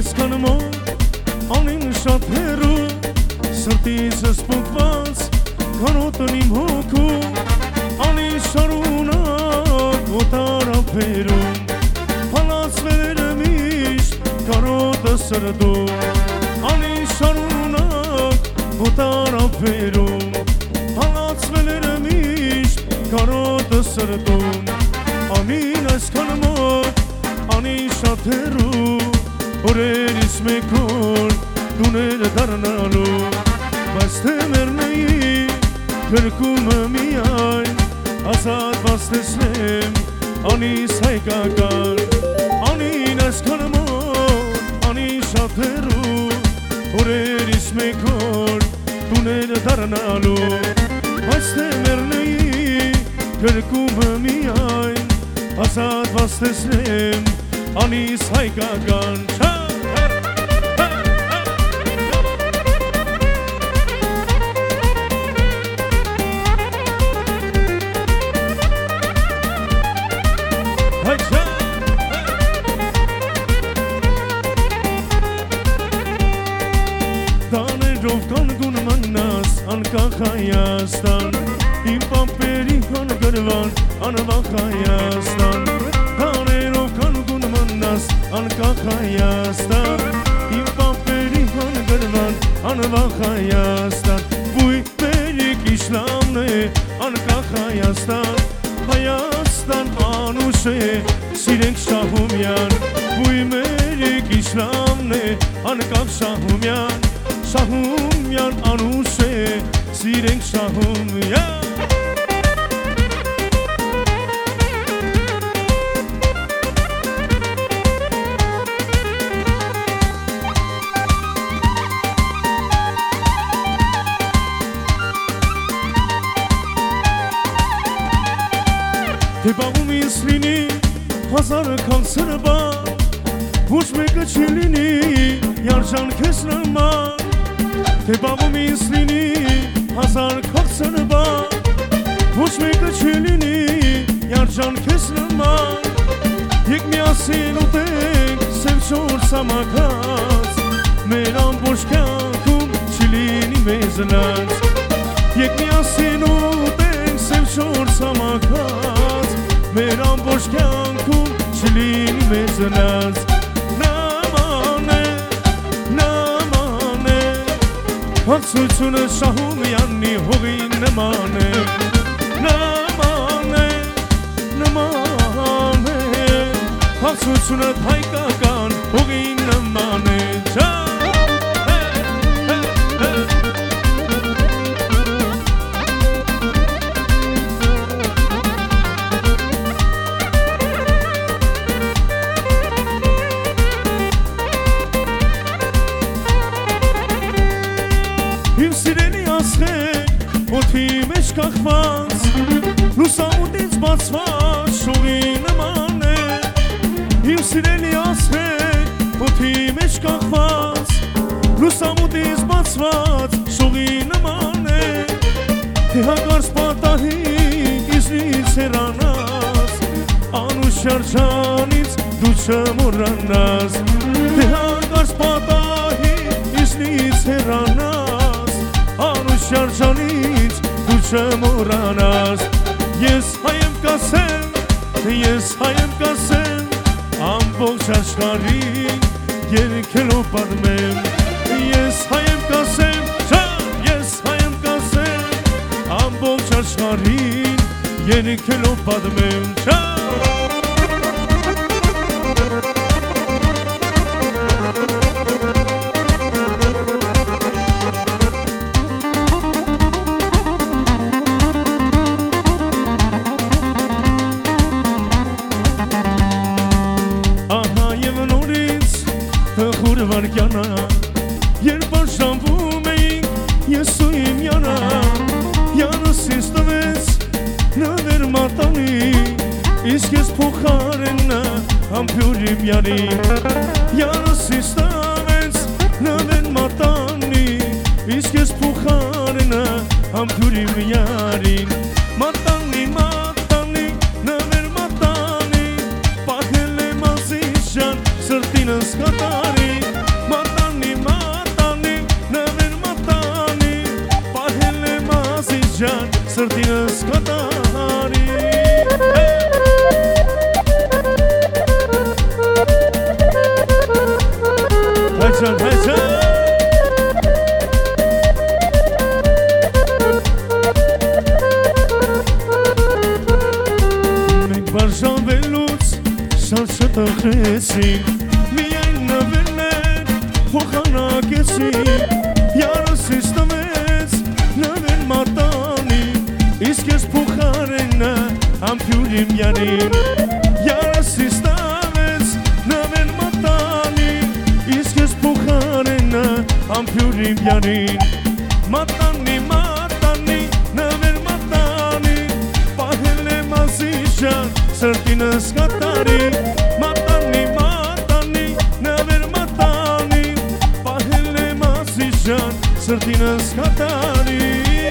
այսքան մոտ, անին շատ հեռու, սրտիցս պոկված, կարոտն իմ հոգում, անին շարունակ օտարապերում, փալացվել միշտ կարոտը սրտում, անին շարունակ օտարապերում, փալացվել միշտ կարոտը սրտում, անին այսքան մոտ, անին շատ հեռու, օրերից մեկ օր տուներ դառնալու, բայց թե մեռնեի գրկումը միայն, ազատված տեսնեմ անիս հայկական, անին այսքան մոտ, անին շատ հեռու, օրերից մեկ օր տուներ դառնալու, բայց թե մեռնեի գրկումը միայն, ազատված տեսնեմ անիս հայկական Դաներով կանգուն մնաս անկախ Հայաստան, իմ պապերի հանգրվան անվախ Հայաստան, դաներով կանգուն մնաս անկախ Հայաստան, իմ պապերի հանգրվան անվախ Հայաստան, բույ մերիկ իսլամն է անկախ Հայաստան, Հայաստան անուշ է սիրենք Շահումյան, բույ մերիկ իսլամն է անկախ Շահումյան, Շահումյան անուշ է սիրենք Շահումյան Թե բաղում ինձ լինի հազարը քանցրբան, ոչ մեկը չի լինի յարջան քեզ նման, Թե բաղում ինձ լինի հազար քանցրբան, ոչ մեկը չի լինի յարջան քեզ նման, եկ միասին ուտենք սև շոր սամակած, մեր ամբողջ կյանքում չի լինի մեզնած, եկ միասին ուտենք սև շոր սամակած, մեր ամբողջ կյանքում չի լինի մեզնած, Հարցությունը Շահումյանի հողին նման է, նման է, հարցությունը հայկական հողին նման է, Իմ սիրելի ասխեք, օդի մեջ կախված, լուսամուտից բացված շողի նման է, Իմ սիրելի ասխեք, օդի մեջ կախված, լուսամուտից բացված շողի նման է, Թե հակարծ պատահիկ իզնից հեռանաս, անուշ յարջանից դու չմոռանաս, Թե հակարծ պատահիկ իզնից հեռանաս, Անուշ յարջանից դու չմոռանաս, Ես հայ եմ կասեմ, ամբողջ աշխարհին երգելով պատմեմ, Ես հայ եմ կասեմ, ամբողջ աշխարհին երգելով պատմեմ, վարկյանը, երբ արժանվում էինք ես ու իմ յանը, յանս ինձ տվեց նվեր մատանի, իսկ ես փոխարենը ամփյուր իմ յանի, յանս ինձ տվեց նվեր մատանի, իսկ ես փոխարենը ամփյուր իմ յանին, մատանի, նվեր մատանի, պահել եմ ազիզ ջան սրտինս կատարի, Haycan, haycan Մենք բարժանվելուց շատ շտախեցին Միայն նվերներ փոխանակեցին Յարս ինձ տվեց նվեր մատանի Իսկ ես փոխարենը ամփյուր իմ յանին Յարս ինձ տվեց նվեր մատանի Իսկ ես փոխարենը ամփյուր իմ յանին Մատանի, մատանի, նվեր մատանի Պահել եմ ազիժան Սրտինս կատարի Մատանի, մատանի, նվեր մատանի Պահել եմ ազիժան Սրտինս կատարի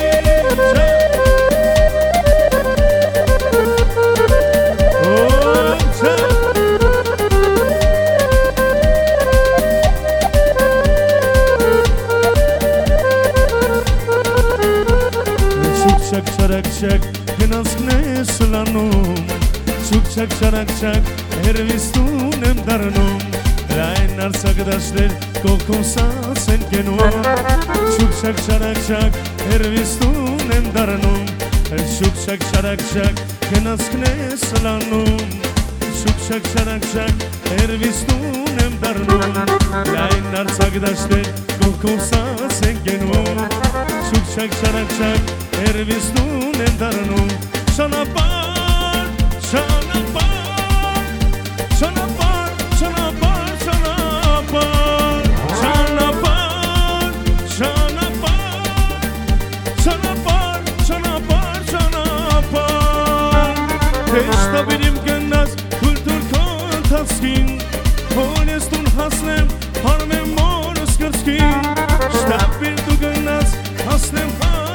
Շակ գնացքն ես լանում Շուկ շակ հերվիստուն եմ դարնում Լայն արցակ դաշներ կողքոսած են կենում Շուկ շակ հերվիստուն եմ դարնում Շուկ շակ գնացքն ես լանում Շուկ շակ հերվիստուն եմ դարնում Լայն արցակ դաշներ կողքոսած են կենում Շուկ շակ Հերվիստուն եմ դարնում Շանապար, շանապար Շանապար, շանապար, շանապար Շանապար, շանապար Շանապար, շանապար, շանապար Թեշտաբիր իմ գնաց քուլտուր քո ընթացքին Որ ես տուն հասնեմ հարմեմ մորս կրծքին Շտաբիր դու գնաց հասնեմ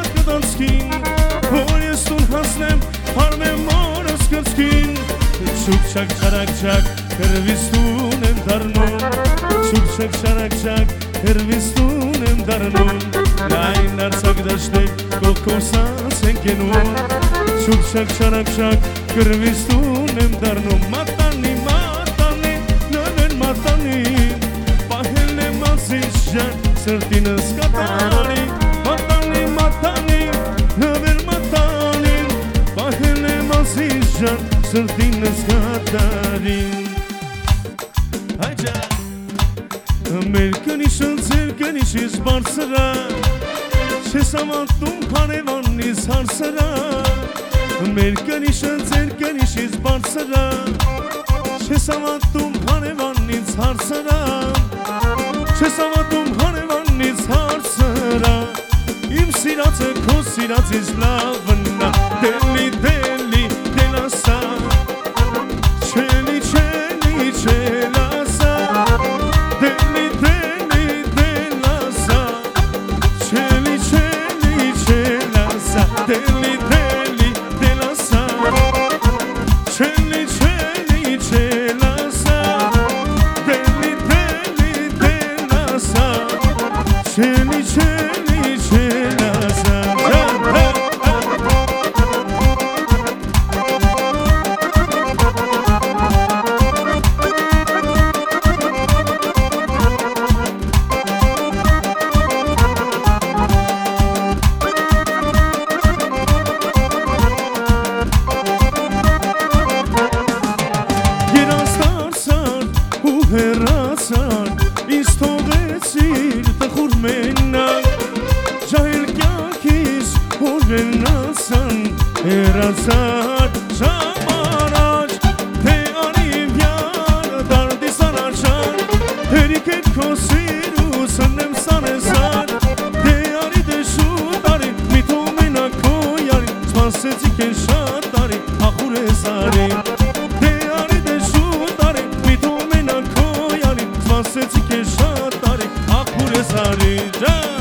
Որ ես տուն հասնեմ հարմեմ մորս կրծքին Շուկ շակ հերվիստուն եմ դարնում Շուկ շակ հերվիստուն եմ դարնում Լայն արցակ դաշներ կողքոսած են կենում Շուկ շակ հերվիստուն եմ դարնում Մատանի, մատանի, նվեր մատանի Պահել եմ ազիժան սրտինս կատարի Մատանի, մատանի Նվեր մատանին, պահել եմ ազիժան, սրտինս կատարին Հայջա Մեր կնիշը ձեր կնիշից բարձրա Չես ամատում հարևանից հարսրա Մեր կնիշը ձեր կնիշից բարձրա Չես ամատում հարևանից հարսրա Չես ամատում հարևանից հարսրա Իմ սիրածը քո սիրածից լավնա Դելի, դելի, դելասա Չելի, չելի, չելասա Դելի, դելի, դելասա Չելի, չելի, չելասա Դելի, դելի, դելասա Չելի, չելի, չելասա Դելի, դելի, դելասա Չելի, չելի, չելասա Երաստարցար ու հեռացար Ինձ թողեցիր տխուր մենակ Ջահել կյանքիս հորենացան Հեռացար ժամ առաջ Թե անիվյան դարդիս առաջան Հերիք էտ քո սիրուս ընեմ սանեսար Թե արի դեշու տարի միթո մենակ քո յարի Սպասեցիք են շատ տարի ախուր է սարի Թե արի դեշու տարի միթո մենակ քո յարի Սպասեցիք են շատ տարի ախուր է սարի